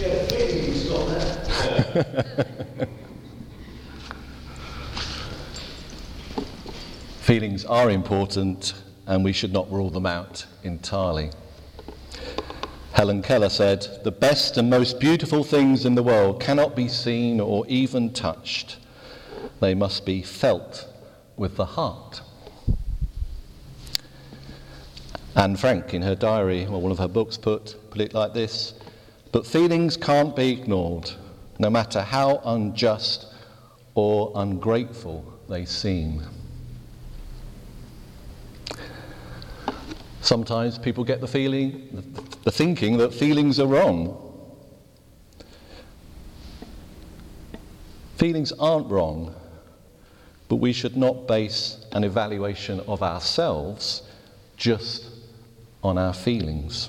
Yeah, feelings got that. Feelings are important, and we should not rule them out entirely. Helen Keller said, "The best and most beautiful things in the world cannot be seen or even touched. They must be felt with the heart." Anne Frank, in her diary, or one of her books, put it like this: "But feelings can't be ignored, no matter how unjust or ungrateful they seem." Sometimes people get the thinking that feelings are wrong. Feelings aren't wrong, but we should not base an evaluation of ourselves just on our feelings.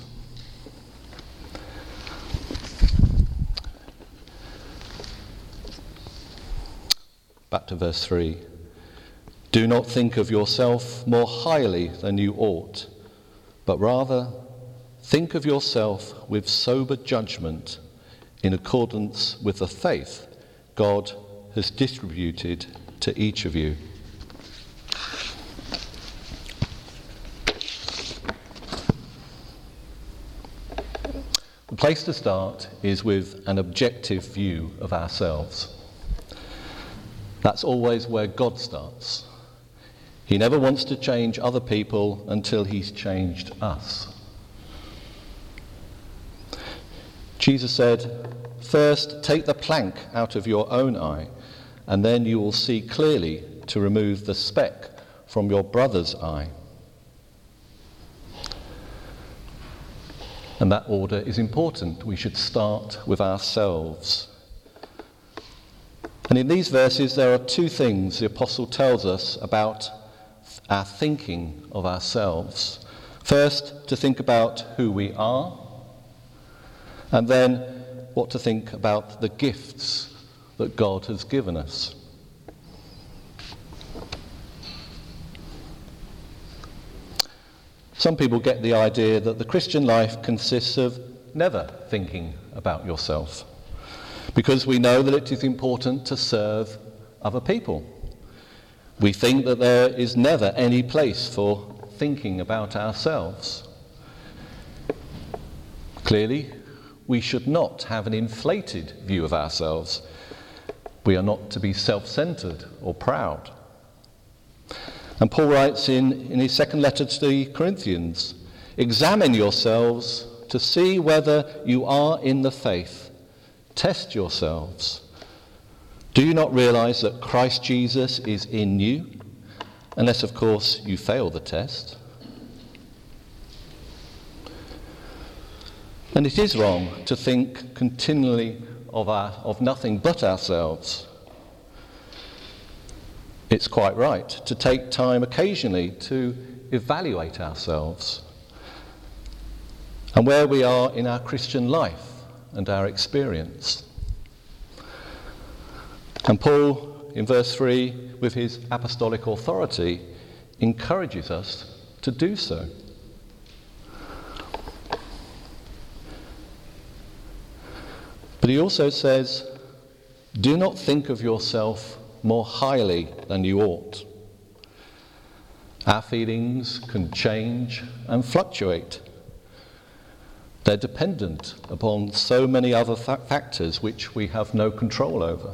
Back to verse 3. "Do not think of yourself more highly than you ought, but rather think of yourself with sober judgment in accordance with the faith God has distributed to each of you." The place to start is with an objective view of ourselves. That's always where God starts. He never wants to change other people until he's changed us. Jesus said, "First, take the plank out of your own eye, and then you will see clearly to remove the speck from your brother's eye." And that order is important. We should start with ourselves. And in these verses, there are two things the apostle tells us about our thinking of ourselves. First, to think about who we are, and then what to think about the gifts that God has given us. Some people get the idea that the Christian life consists of never thinking about yourself, because we know that it is important to serve other people. We think that there is never any place for thinking about ourselves. Clearly, we should not have an inflated view of ourselves. We are not to be self-centered or proud. And Paul writes in his second letter to the Corinthians, "Examine yourselves to see whether you are in the faith. Test yourselves. Do you not realize that Christ Jesus is in you? Unless, of course, you fail the test." And it is wrong to think continually of nothing but ourselves. It's quite right to take time occasionally to evaluate ourselves and where we are in our Christian life and our experience. And Paul, in verse 3, with his apostolic authority, encourages us to do so. But he also says, "Do not think of yourself more highly than you ought." Our feelings can change and fluctuate. They're dependent upon so many other factors which we have no control over.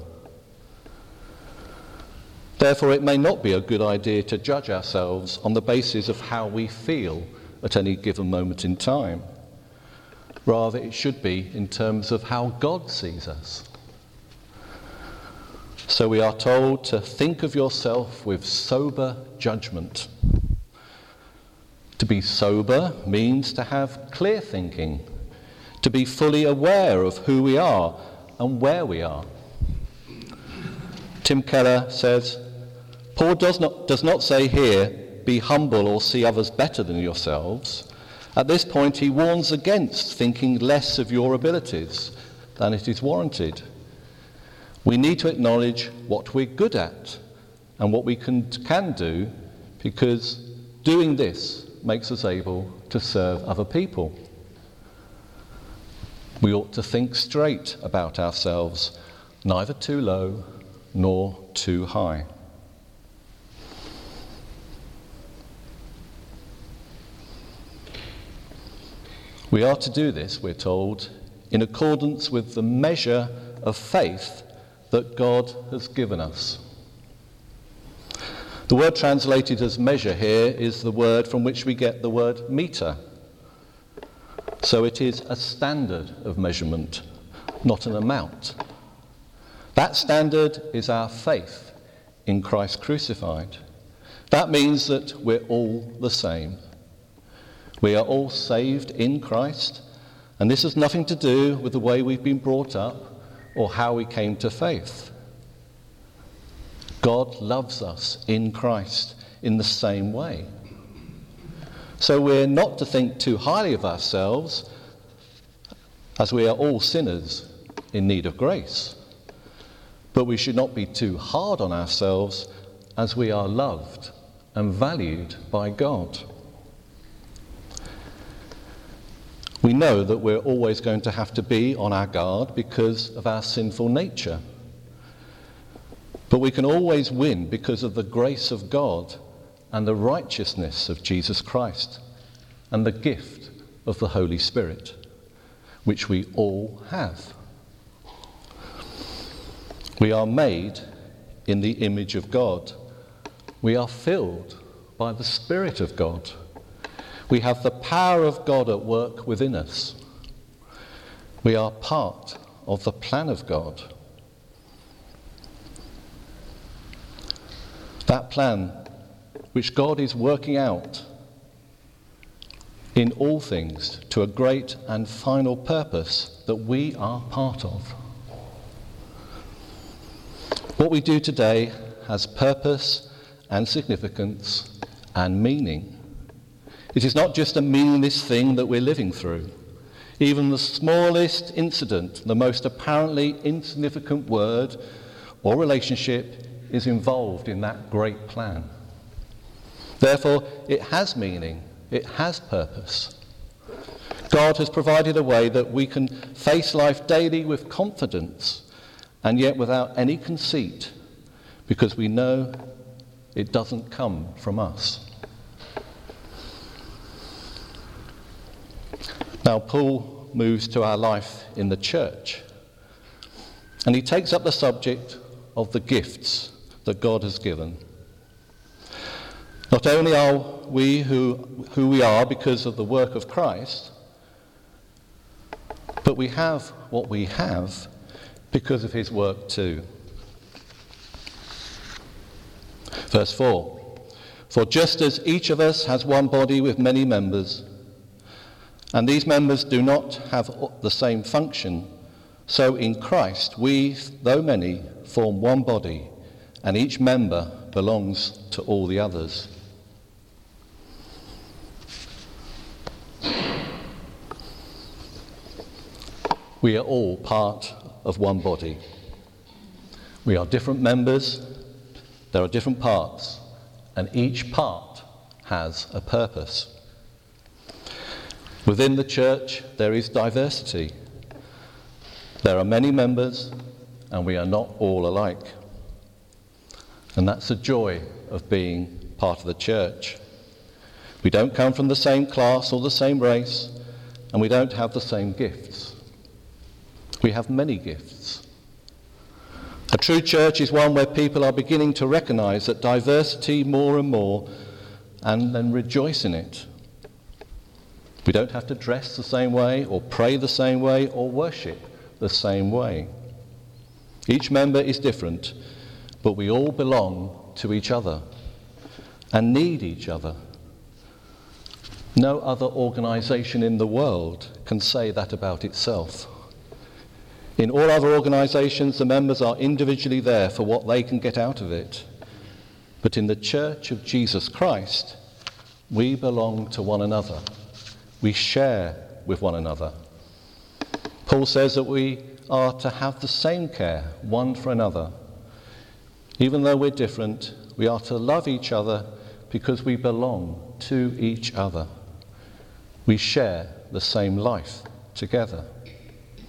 Therefore, it may not be a good idea to judge ourselves on the basis of how we feel at any given moment in time. Rather, it should be in terms of how God sees us. So we are told to think of yourself with sober judgment. To be sober means to have clear thinking, to be fully aware of who we are and where we are. Tim Keller says, Paul does not say here, be humble or see others better than yourselves. At this point, he warns against thinking less of your abilities than it is warranted. We need to acknowledge what we're good at and what we can do, because doing this makes us able to serve other people. We ought to think straight about ourselves, neither too low nor too high. We are to do this, we're told, in accordance with the measure of faith that God has given us. The word translated as measure here is the word from which we get the word meter. So it is a standard of measurement, not an amount. That standard is our faith in Christ crucified. That means that we're all the same. We are all saved in Christ, and this has nothing to do with the way we've been brought up or how we came to faith. God loves us in Christ in the same way. So we're not to think too highly of ourselves, as we are all sinners in need of grace. But we should not be too hard on ourselves, as we are loved and valued by God. We know that we're always going to have to be on our guard because of our sinful nature. But we can always win because of the grace of God and the righteousness of Jesus Christ and the gift of the Holy Spirit, which we all have. We are made in the image of God. We are filled by the Spirit of God. We have the power of God at work within us. We are part of the plan of God. That plan which God is working out in all things to a great and final purpose that we are part of. What we do today has purpose and significance and meaning. It is not just a meaningless thing that we're living through. Even the smallest incident, the most apparently insignificant word or relationship is involved in that great plan. Therefore, it has meaning, it has purpose. God has provided a way that we can face life daily with confidence and yet without any conceit, because we know it doesn't come from us. Now, Paul moves to our life in the church, and he takes up the subject of the gifts that God has given. Not only are we who we are because of the work of Christ, but we have what we have because of his work too. Verse 4, for just as each of us has one body with many members, and these members do not have the same function, so in Christ we, though many, form one body, and each member belongs to all the others. We are all part of one body. We are different members, there are different parts, and each part has a purpose. Within the church, there is diversity. There are many members, and we are not all alike. And that's the joy of being part of the church. We don't come from the same class or the same race, and we don't have the same gifts. We have many gifts. A true church is one where people are beginning to recognize that diversity more and more, and then rejoice in it. We don't have to dress the same way, or pray the same way, or worship the same way. Each member is different, but we all belong to each other and need each other. No other organisation in the world can say that about itself. In all other organisations, the members are individually there for what they can get out of it. But in the Church of Jesus Christ, we belong to one another. We share with one another. Paul says that we are to have the same care one for another. Even though we're different, we are to love each other because we belong to each other. We share the same life together.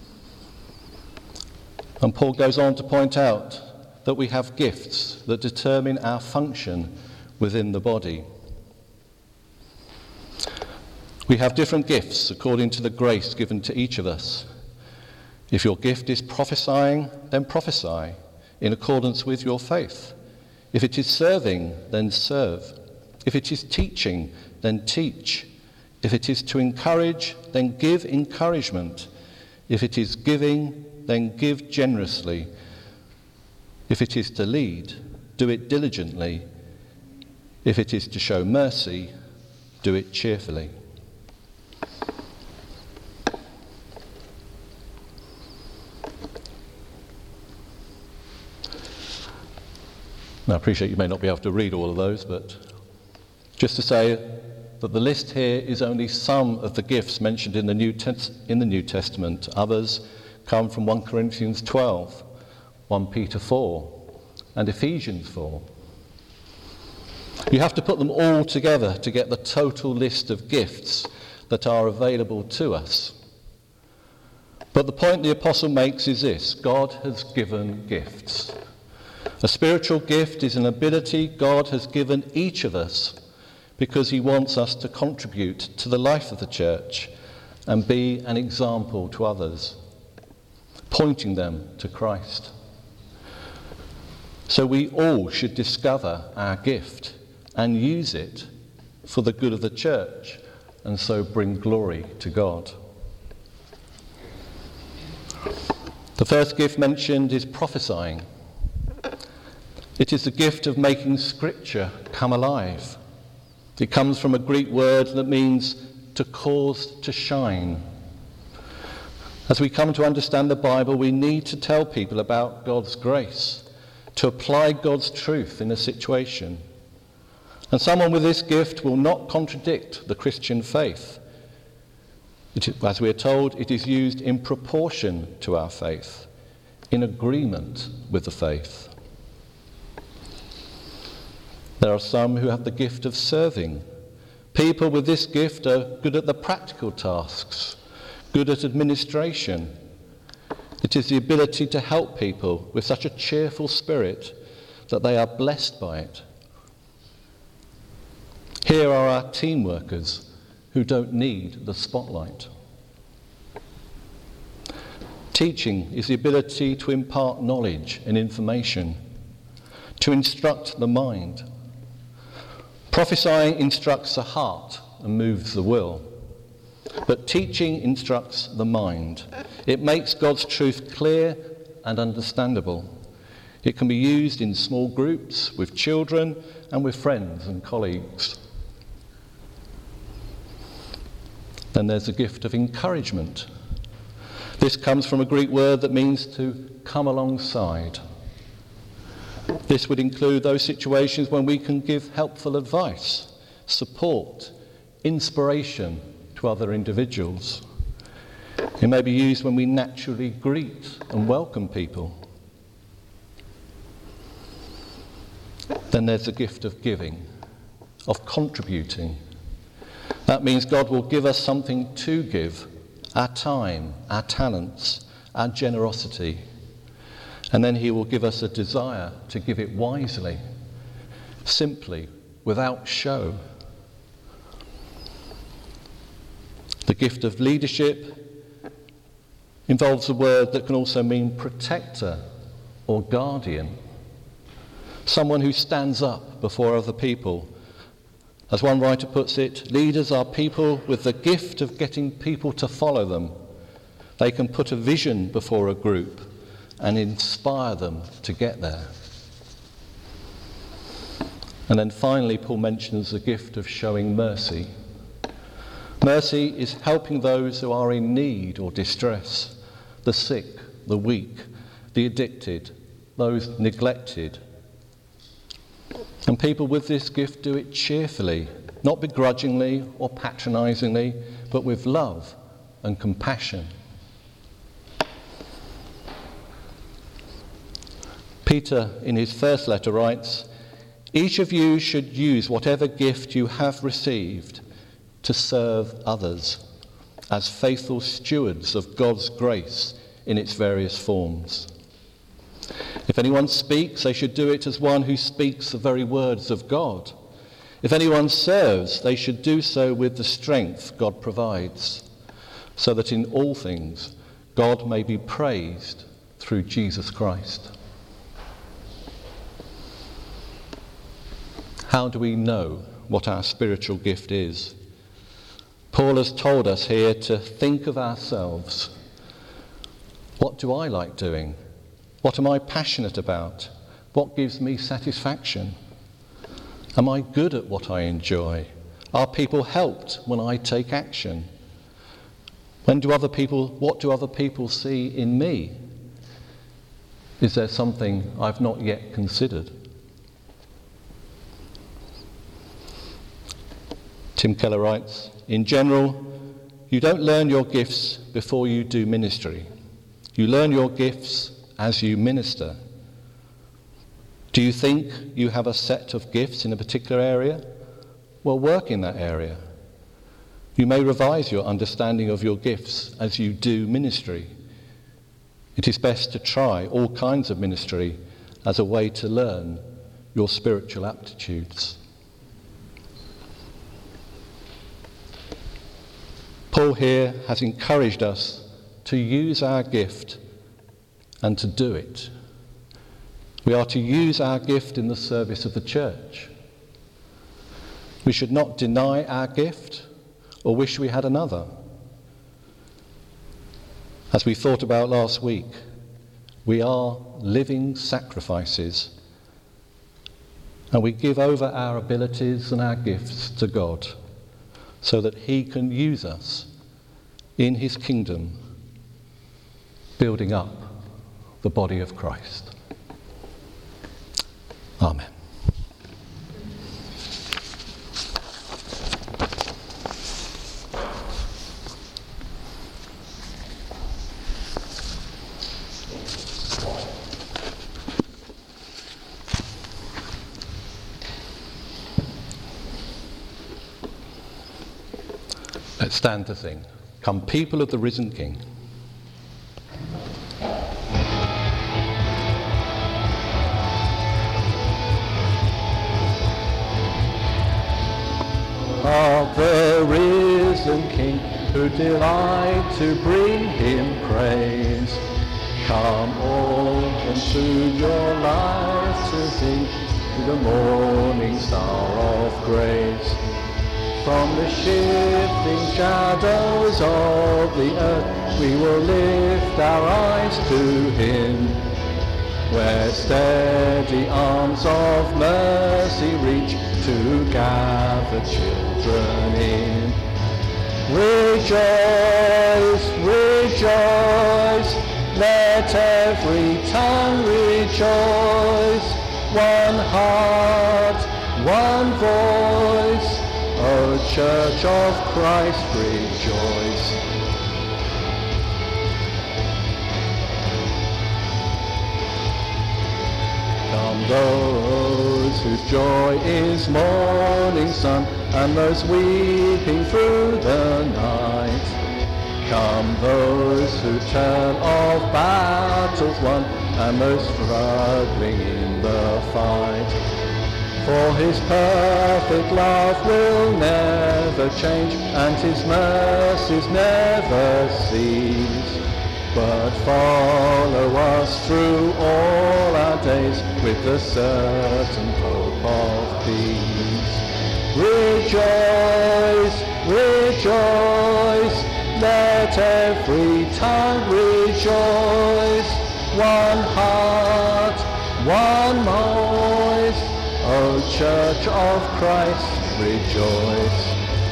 And Paul goes on to point out that we have gifts that determine our function within the body. We have different gifts according to the grace given to each of us. If your gift is prophesying, then prophesy in accordance with your faith. If it is serving, then serve. If it is teaching, then teach. If it is to encourage, then give encouragement. If it is giving, then give generously. If it is to lead, do it diligently. If it is to show mercy, do it cheerfully. Now, I appreciate you may not be able to read all of those, but just to say that the list here is only some of the gifts mentioned in the New Testament. Others come from 1 Corinthians 12, 1 Peter 4, and Ephesians 4. You have to put them all together to get the total list of gifts that are available to us. But the point the apostle makes is this: God has given gifts. A spiritual gift is an ability God has given each of us because he wants us to contribute to the life of the church and be an example to others, pointing them to Christ. So we all should discover our gift and use it for the good of the church, and so bring glory to God. The first gift mentioned is prophesying. It is the gift of making Scripture come alive. It comes from a Greek word that means to cause to shine. As we come to understand the Bible, we need to tell people about God's grace, to apply God's truth in a situation. And someone with this gift will not contradict the Christian faith. As we are told, it is used in proportion to our faith, in agreement with the faith. There are some who have the gift of serving. People with this gift are good at the practical tasks, good at administration. It is the ability to help people with such a cheerful spirit that they are blessed by it. Here are our team workers who don't need the spotlight. Teaching is the ability to impart knowledge and information, to instruct the mind. Prophesying instructs the heart and moves the will. But teaching instructs the mind. It makes God's truth clear and understandable. It can be used in small groups, with children, and with friends and colleagues. Then there's the gift of encouragement. This comes from a Greek word that means to come alongside. This would include those situations when we can give helpful advice, support, inspiration to other individuals. It may be used when we naturally greet and welcome people. Then there's the gift of giving, of contributing. That means God will give us something to give, our time, our talents, our generosity. And then he will give us a desire to give it wisely, simply, without show. The gift of leadership involves a word that can also mean protector or guardian. Someone who stands up before other people. As one writer puts it, leaders are people with the gift of getting people to follow them. They can put a vision before a group and inspire them to get there. And then finally, Paul mentions the gift of showing mercy. Mercy is helping those who are in need or distress, the sick, the weak, the addicted, those neglected. And people with this gift do it cheerfully, not begrudgingly or patronisingly, but with love and compassion. Peter, in his first letter, writes, "Each of you should use whatever gift you have received to serve others as faithful stewards of God's grace in its various forms." If anyone speaks, they should do it as one who speaks the very words of God. If anyone serves, they should do so with the strength God provides, so that in all things God may be praised through Jesus Christ. How do we know what our spiritual gift is? Paul has told us here to think of ourselves. What do I like doing? What am I passionate about? What gives me satisfaction? Am I good at what I enjoy? Are people helped when I take action? What do other people see in me? Is there something I've not yet considered? Tim Keller writes, in general, you don't learn your gifts before you do ministry. You learn your gifts as you minister. Do you think you have a set of gifts in a particular area? Well, work in that area. You may revise your understanding of your gifts as you do ministry. It is best to try all kinds of ministry as a way to learn your spiritual aptitudes. Paul here has encouraged us to use our gift and to do it. We are to use our gift in the service of the church. We should not deny our gift or wish we had another. As we thought about last week, we are living sacrifices, and we give over our abilities and our gifts to God so that he can use us in his kingdom, building up the body of Christ. Amen. Let's stand to sing. Come, people of the risen King. Of the risen King, who delight to bring him praise. Come all unto your life to sing to the morning star of grace. From the shifting shadows of the earth we will lift our eyes to him, where steady arms of mercy reach to gather children in. Rejoice, rejoice, let every tongue rejoice. One heart, one voice, O Church of Christ, rejoice. Come those whose joy is morning sun, and those weeping through the night. Come those who tell of battles won, and those struggling in the fight. For his perfect love will never change, and his mercies never cease. But follow us through all our days with the certain hope of peace. Rejoice, rejoice, let every tongue rejoice. One heart, one voice, O Church of Christ, rejoice.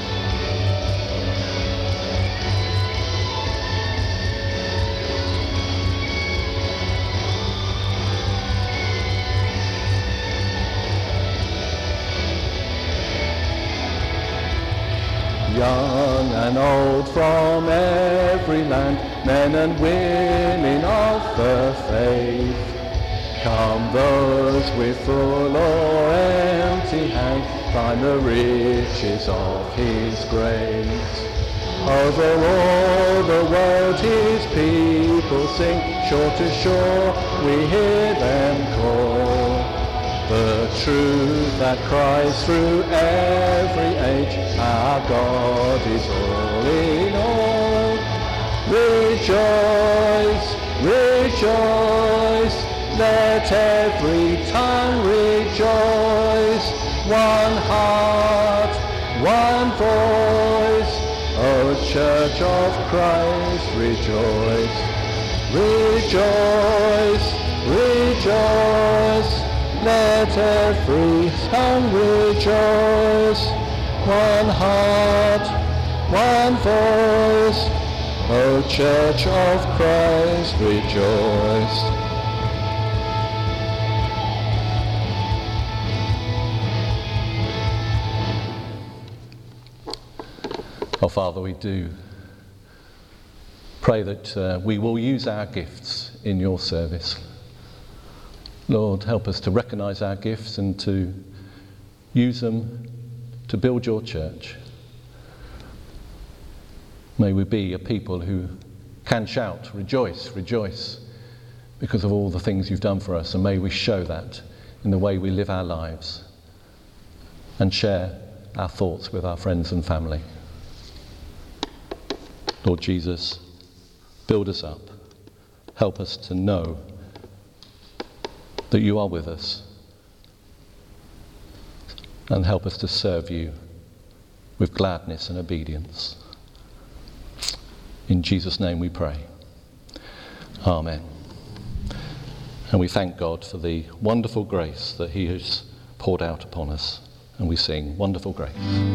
Young and old from every land, men and women of the faith. Come those with full or empty hand, find the riches of his grace. Over all the world his people people sing, shore to shore we hear them call. The truth that cries through every age, our God is all in all. Rejoice, rejoice, let every tongue rejoice. One heart, one voice, O Church of Christ, rejoice. Rejoice, rejoice, let every tongue rejoice. One heart, one voice, O Church of Christ, rejoice. Oh, Father, we do pray that we will use our gifts in your service. Lord, help us to recognise our gifts and to use them to build your church. May we be a people who can shout, rejoice, rejoice, because of all the things you've done for us, and may we show that in the way we live our lives and share our thoughts with our friends and family. Lord Jesus, build us up. Help us to know that you are with us, and help us to serve you with gladness and obedience. In Jesus' name we pray. Amen. And we thank God for the wonderful grace that he has poured out upon us. And we sing Wonderful Grace.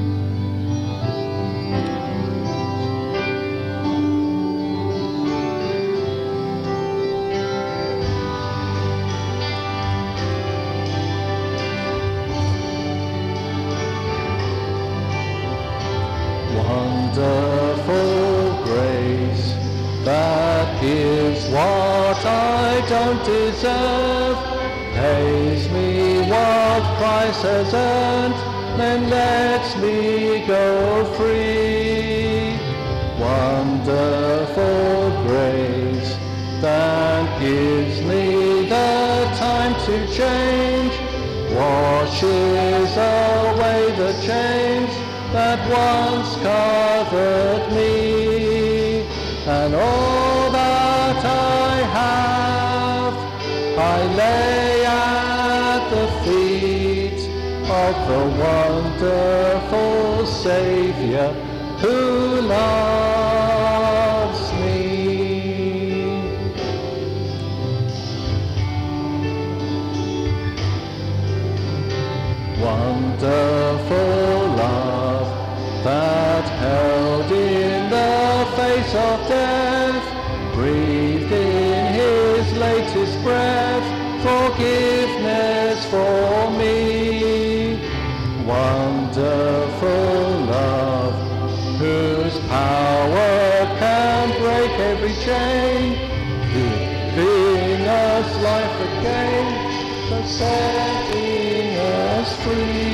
Wonderful grace that gives what I don't deserve, pays me what Christ has earned, then lets me go free. Wonderful grace that gives me the time to change, washes away the chains that once covered me, and all that I have I lay at the feet of the wonderful Saviour who loves me. Wonderful love that held in the face of death, breathed in his latest breath, forgiveness for me. Wonderful love, whose power can break every chain, giving us life again, but setting us free.